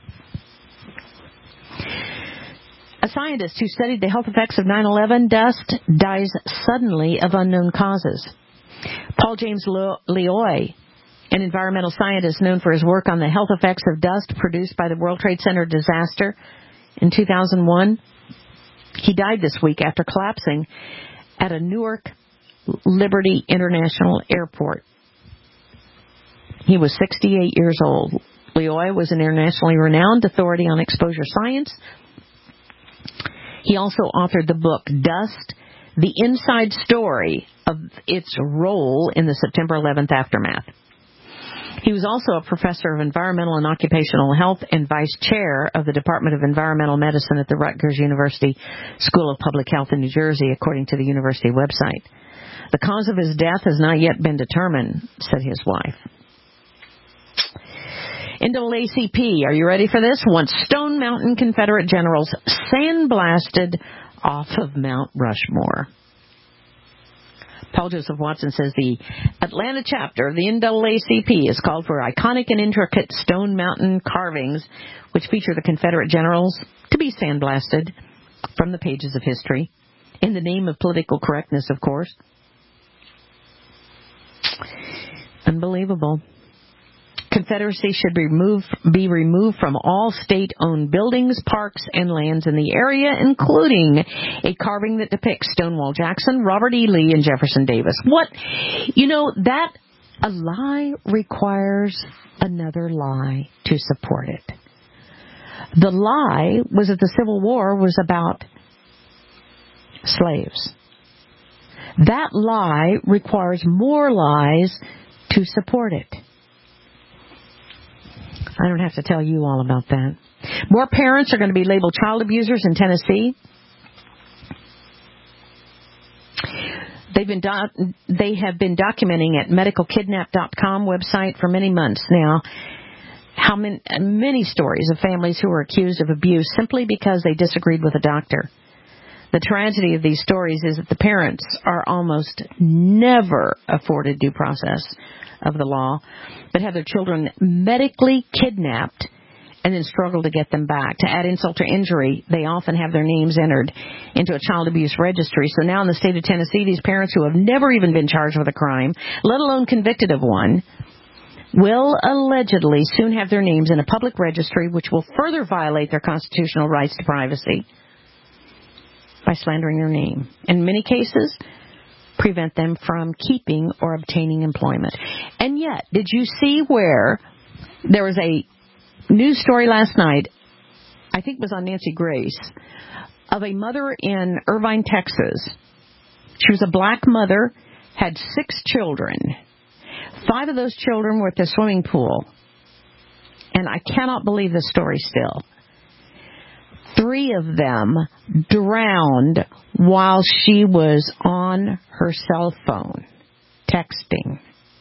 A scientist who studied the health effects of 9/11 dust dies suddenly of unknown causes. Paul James Loy, an environmental scientist known for his work on the health effects of dust produced by the World Trade Center disaster in 2001, he died this week after collapsing at a Newark Liberty International Airport. He was 68 years old. Loyola was an internationally renowned authority on exposure science. He also authored the book Dust, the Inside Story of its Role in the September 11th Aftermath. He was also a professor of environmental and occupational health and vice chair of the Department of Environmental Medicine at the Rutgers University School of Public Health in New Jersey, according to the university website. The cause of his death has not yet been determined, said his wife. NAACP, are you ready for this? Wants Stone Mountain Confederate generals sandblasted off of Mount Rushmore. Paul Joseph Watson says the Atlanta chapter of the NAACP has called for iconic and intricate Stone Mountain carvings, which feature the Confederate generals, to be sandblasted from the pages of history, in the name of political correctness, of course. Unbelievable. Confederacy should be removed from all state-owned buildings, parks, and lands in the area, including a carving that depicts Stonewall Jackson, Robert E. Lee, and Jefferson Davis. What? You know, that a lie requires another lie to support it. The lie was that the Civil War was about slaves. That lie requires more lies to support it. I don't have to tell you all about that. More parents are going to be labeled child abusers in Tennessee. They have been documenting at medicalkidnap.com website for many months now how many stories of families who were accused of abuse simply because they disagreed with a doctor. The tragedy of these stories is that the parents are almost never afforded due process of the law, but have their children medically kidnapped and then struggle to get them back. To add insult to injury, they often have their names entered into a child abuse registry. So now in the state of Tennessee, these parents who have never even been charged with a crime, let alone convicted of one, will allegedly soon have their names in a public registry, which will further violate their constitutional rights to privacy by slandering their name. In many cases, prevent them from keeping or obtaining employment. And yet, did you see where there was a news story last night, I think it was on Nancy Grace, of a mother in Irvine, Texas. She was a black mother, had 6 children. 5 of those children were at the swimming pool. And I cannot believe this story still. 3 of them drowned while she was on her cell phone, texting.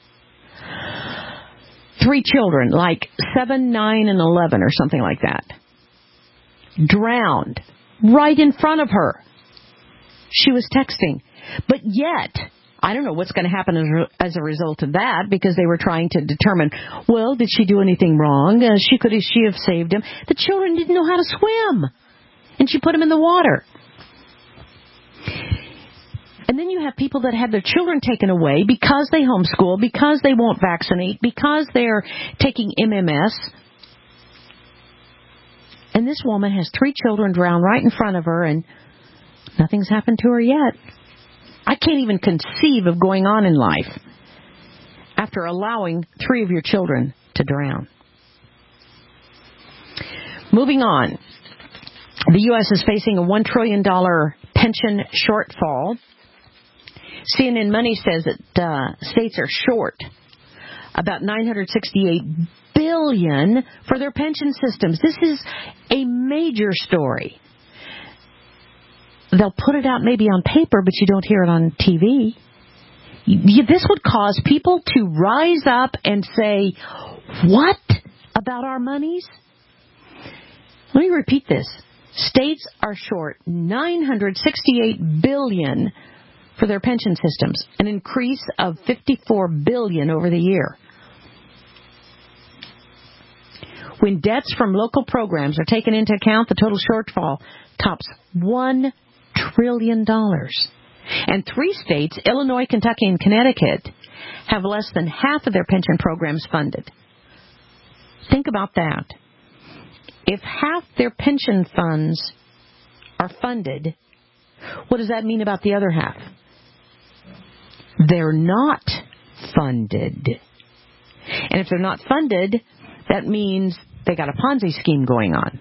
3 children, like 7, 9, and 11 or something like that, drowned right in front of her. She was texting. But yet, I don't know what's going to happen as a result of that, because they were trying to determine, well, did she do anything wrong? Could she have saved him? The children didn't know how to swim, and she put them in the water. And then you have people that have their children taken away because they homeschool, because they won't vaccinate, because they're taking MMS. And this woman has 3 children drown right in front of her, and nothing's happened to her yet. I can't even conceive of going on in life after allowing 3 of your children to drown. Moving on. The U.S. is facing a $1 trillion pension shortfall. CNN Money says that states are short about $968 billion for their pension systems. This is a major story. They'll put it out maybe on paper, but you don't hear it on TV. This would cause people to rise up and say, what about our monies? Let me repeat this. States are short $968 billion for their pension systems, an increase of $54 billion over the year. When debts from local programs are taken into account, the total shortfall tops $1 trillion. And 3 states, Illinois, Kentucky, and Connecticut, have less than half of their pension programs funded. Think about that. If half their pension funds are funded, what does that mean about the other half? They're not funded. And if they're not funded, that means they got a Ponzi scheme going on.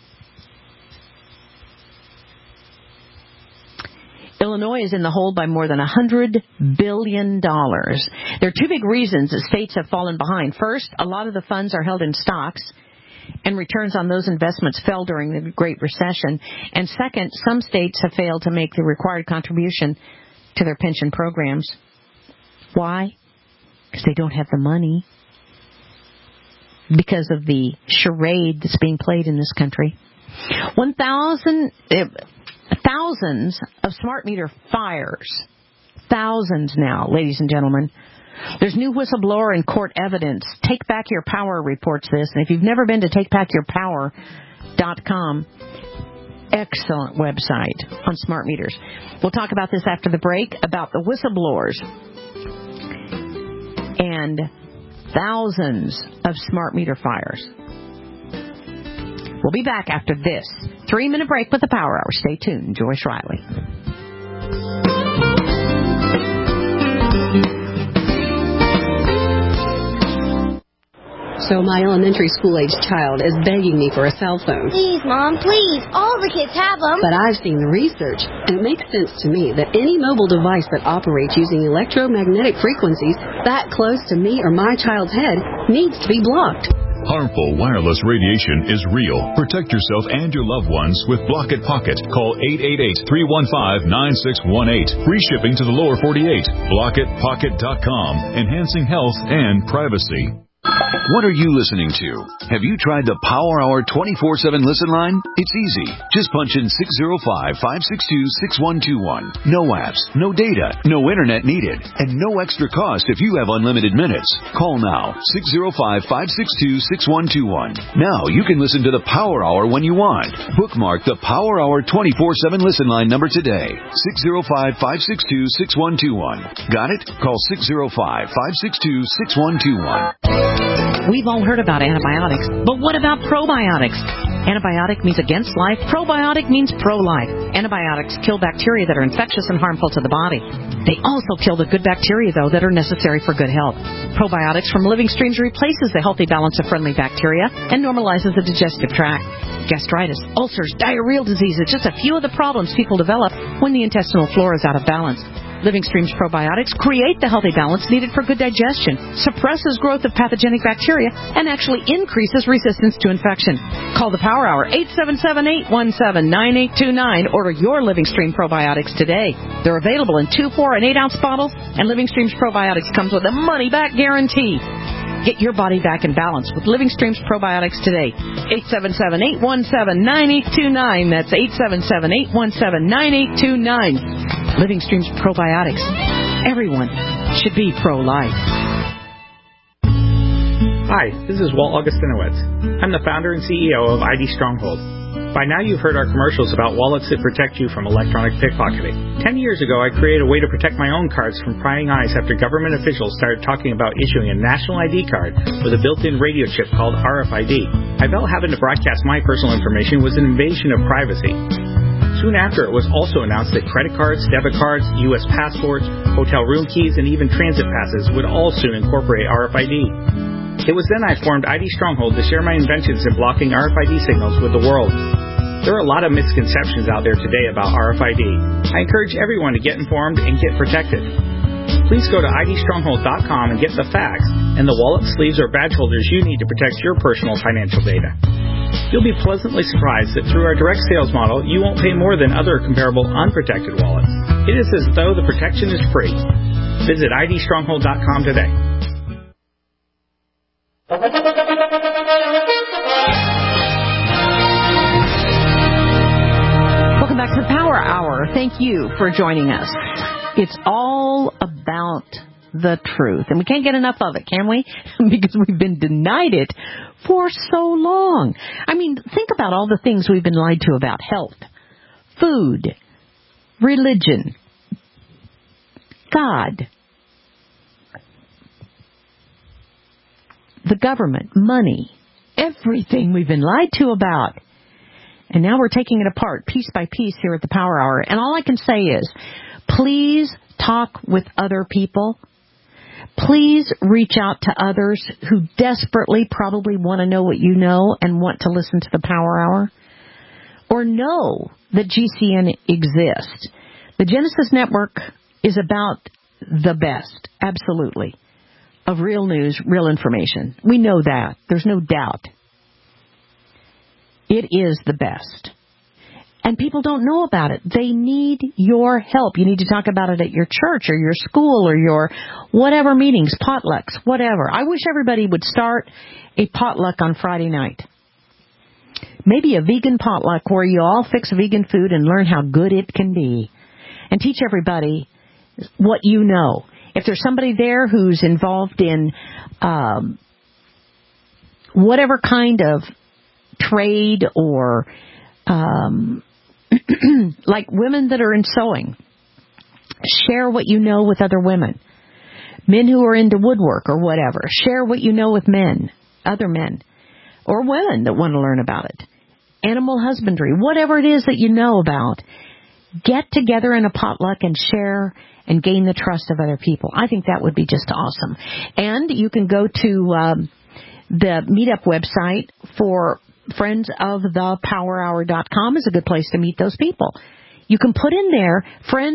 Illinois is in the hole by more than $100 billion. There are two big reasons that states have fallen behind. First, a lot of the funds are held in stocks, and returns on those investments fell during the Great Recession. And second, some states have failed to make the required contribution to their pension programs. Why? Because they don't have the money. Because of the charade that's being played in this country. Thousands of smart meter fires. Thousands now, ladies and gentlemen. There's new whistleblower and court evidence. Take Back Your Power reports this. And if you've never been to TakeBackYourPower.com, excellent website on smart meters. We'll talk about this after the break, about the whistleblowers and thousands of smart meter fires. We'll be back after this 3-minute break with the Power Hour. Stay tuned. Joyce Riley. So my elementary school-aged child is begging me for a cell phone. Please, Mom, please. All the kids have them. But I've seen the research, and it makes sense to me that any mobile device that operates using electromagnetic frequencies that close to me or my child's head needs to be blocked. Harmful wireless radiation is real. Protect yourself and your loved ones with Block It Pocket. Call 888-315-9618. Free shipping to the lower 48. BlockItPocket.com. Enhancing health and privacy. What are you listening to? Have you tried the Power Hour 24/7 listen line? It's easy. Just punch in 605-562-6121. No apps, no data, no internet needed, and no extra cost if you have unlimited minutes. Call now, 605-562-6121. Now you can listen to the Power Hour when you want. Bookmark the Power Hour 24/7 listen line number today. 605-562-6121. Got it? Call 605-562-6121. We've all heard about antibiotics, but what about probiotics? Antibiotic means against life. Probiotic means pro-life. Antibiotics kill bacteria that are infectious and harmful to the body. They also kill the good bacteria, though, that are necessary for good health. Probiotics from Living Streams replaces the healthy balance of friendly bacteria and normalizes the digestive tract. Gastritis, ulcers, diarrheal diseases, just a few of the problems people develop when the intestinal flora is out of balance. Living Streams probiotics create the healthy balance needed for good digestion, suppresses growth of pathogenic bacteria, and actually increases resistance to infection. Call the Power Hour, 877-817-9829. Order your Living Stream probiotics today. They're available in 2, 4, and 8-ounce bottles, and Living Streams probiotics comes with a money-back guarantee. Get your body back in balance with Living Streams probiotics today. 877-817-9829. That's 877-817-9829. Living Streams probiotics. Everyone should be pro-life. Hi, this is Walt Augustinowitz. I'm the founder and CEO of ID Stronghold. By now you've heard our commercials about wallets that protect you from electronic pickpocketing. 10 years ago, I created a way to protect my own cards from prying eyes after government officials started talking about issuing a national ID card with a built-in radio chip called RFID. I felt having to broadcast my personal information was an invasion of privacy. Soon after, it was also announced that credit cards, debit cards, U.S. passports, hotel room keys, and even transit passes would all soon incorporate RFID. It was then I formed ID Stronghold to share my inventions in blocking RFID signals with the world. There are a lot of misconceptions out there today about RFID. I encourage everyone to get informed and get protected. Please go to idstronghold.com and get the facts and the wallet, sleeves, or badge holders you need to protect your personal financial data. You'll be pleasantly surprised that through our direct sales model, you won't pay more than other comparable unprotected wallets. It is as though the protection is free. Visit idstronghold.com today. Welcome back to the Power Hour. Thank you for joining us. It's all about the truth. And we can't get enough of it, can we? Because we've been denied it for so long. I mean, think about all the things we've been lied to about health, food, religion, God, the government, money, everything we've been lied to about. And now we're taking it apart piece by piece here at the Power Hour. And all I can say is, please talk with other people. Please reach out to others who desperately probably want to know what you know and want to listen to the Power Hour, or know that GCN exists. The Genesis Network is about the best, absolutely, of real news, real information. We know that. There's no doubt. It is the best. And people don't know about it. They need your help. You need to talk about it at your church or your school or your whatever meetings, potlucks, whatever. I wish everybody would start a potluck on Friday night. Maybe a vegan potluck where you all fix vegan food and learn how good it can be. And teach everybody what you know. If there's somebody there who's involved in whatever kind of trade or like women that are in sewing, share what you know with other women. Men who are into woodwork or whatever, share what you know with men, other men, or women that want to learn about it. Animal husbandry, whatever it is that you know about, get together in a potluck and share and gain the trust of other people. I think that would be just awesome. And you can go to the meetup website for friendsofthepowerhour.com is a good place to meet those people. You can put in there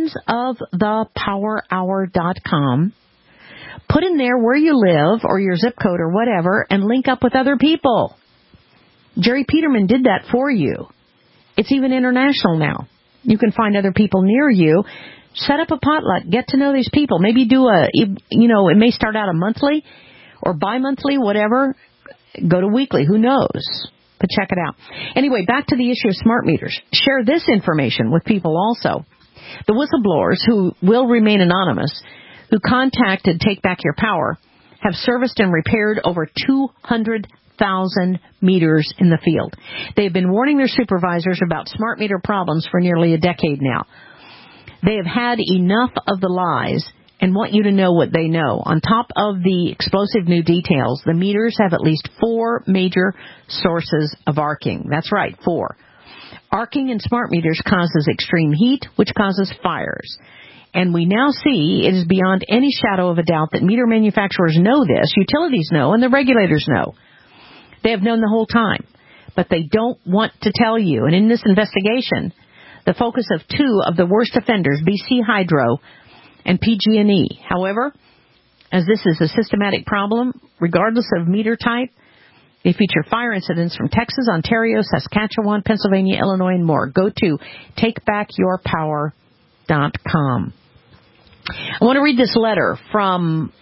friendsofthepowerhour.com. Put in there where you live or your zip code or whatever and link up with other people. Jerry Peterman did that for you. It's even international now. You can find other people near you. Set up a potluck. Get to know these people. Maybe do it may start out a monthly or bi-monthly, whatever. Go to weekly. Who knows? But check it out. Anyway, back to the issue of smart meters. Share this information with people also. The whistleblowers, who will remain anonymous, who contacted Take Back Your Power, have serviced and repaired over 200,000 meters in the field. They've been warning their supervisors about smart meter problems for nearly a decade now. They have had enough of the lies and want you to know what they know. On top of the explosive new details, the meters have at least 4 major sources of arcing. That's right, 4. Arcing in smart meters causes extreme heat, which causes fires. And we now see it is beyond any shadow of a doubt that meter manufacturers know this, utilities know, and the regulators know. They have known the whole time, but they don't want to tell you. And in this investigation, the focus of 2 of the worst offenders, BC Hydro and PG&E. However, as this is a systematic problem, regardless of meter type, they feature fire incidents from Texas, Ontario, Saskatchewan, Pennsylvania, Illinois, and more. Go to takebackyourpower.com. I want to read this letter from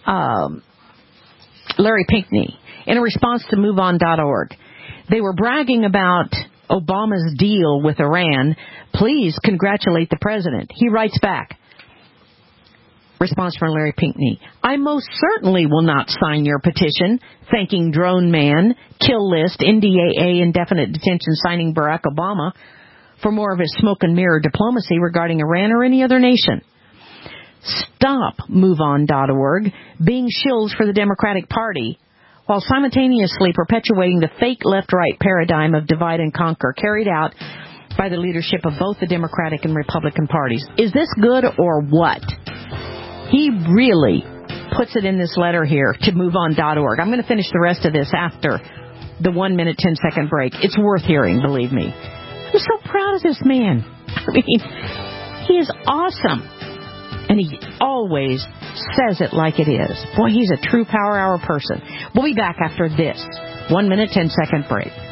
Larry Pinckney in a response to MoveOn.org. They were bragging about Obama's deal with Iran. Please congratulate the president. He writes back. Response from Larry Pinckney. I most certainly will not sign your petition thanking Drone Man, Kill List, NDAA, Indefinite Detention signing Barack Obama for more of his smoke and mirror diplomacy regarding Iran or any other nation. Stop, MoveOn.org, being shills for the Democratic Party while simultaneously perpetuating the fake left-right paradigm of divide and conquer carried out by the leadership of both the Democratic and Republican parties. Is this good or what? He really puts it in this letter here to MoveOn.org. I'm going to finish the rest of this after the 1 minute, 10-second break. It's worth hearing, believe me. I'm so proud of this man. I mean, he is awesome. And he always says it like it is. Boy, he's a true Power Hour person. We'll be back after this 1 minute, 10-second break.